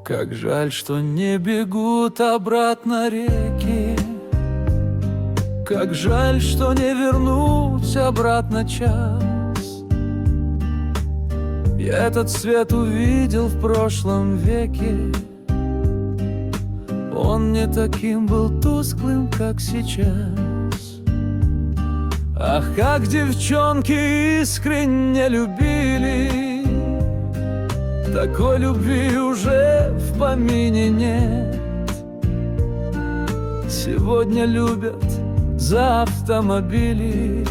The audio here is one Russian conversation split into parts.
Как жаль, что не бегут обратно реки, как жаль, что не вернуть обратно час. Я этот свет увидел в прошлом веке, он не таким был тусклым, как сейчас. Ах, как девчонки искренне любили, такой любви уже в помине нет. Сегодня любят за автомобили,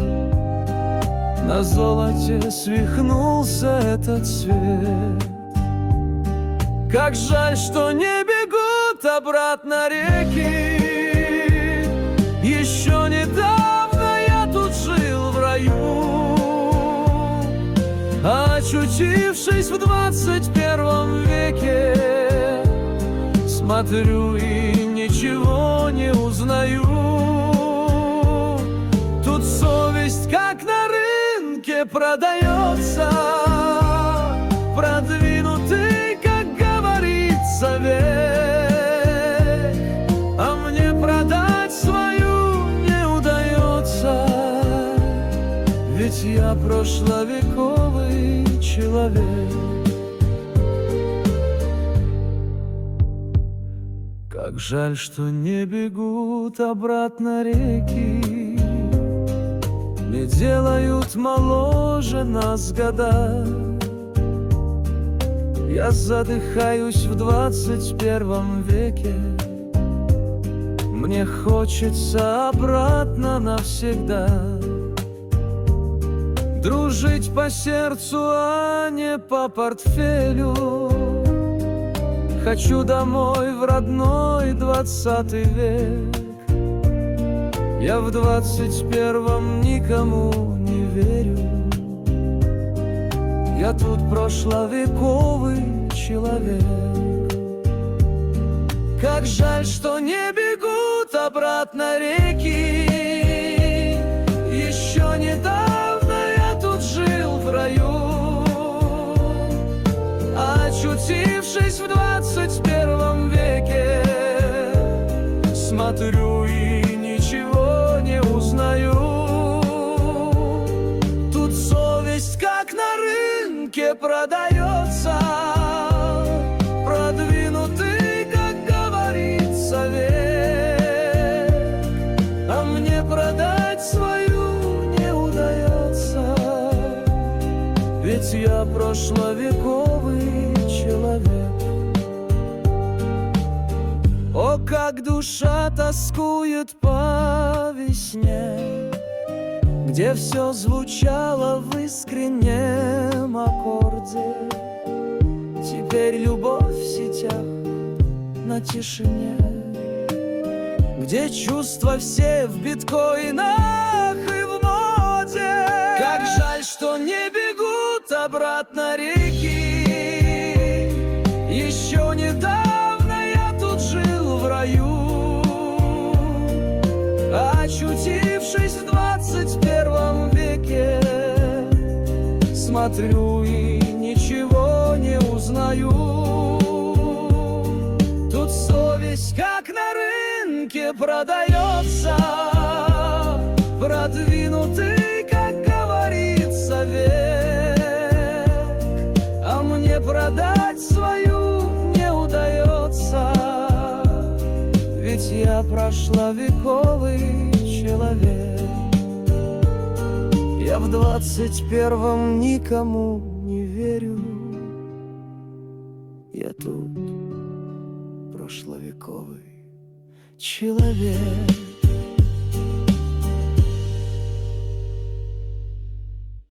на золоте свихнулся этот свет. Как жаль, что не бегут обратно реки. Еще недавно я тут жил в раю, а очутившись в 21 веке, смотрю и ничего не узнаю. Тут совесть как на рынке продается, продвинутый, как говорится, век. А мне продать свою не удается, ведь я прошловековый человек. Как жаль, что не бегут обратно реки, не делают моложе нас года. Я задыхаюсь в 21 веке, мне хочется обратно навсегда. Дружить по сердцу, а не по портфелю. Хочу домой в родной 20 век. Я в 21 никому не верю. Я тут прошловековый человек. Как жаль, что не бегут обратно реки. Еще недавно я тут жил в раю, а очутившись в 21 веке, смотрю и ничего не узнаю. Тут совесть как на рынке продается, продвинутый, как говорится, век. А мне продать свою не удается, ведь я прошловековый человек. О, как душа тоскует по весне, где все звучало в искреннем аккорде. Теперь любовь в сетях на тишине, где чувства все в биткоинах и в моде. Как жаль, что не бегут обратно реки. Еще недавно я тут жил в раю, а очутившись в 21 веке, смотрю и ничего не узнаю. Тут совесть как на рынке продается, продвинутый, как говорится, век. А мне продать свою не удается, ведь я прошловековый человек. Я в 21 никому не верю. Я тут прошловековый человек.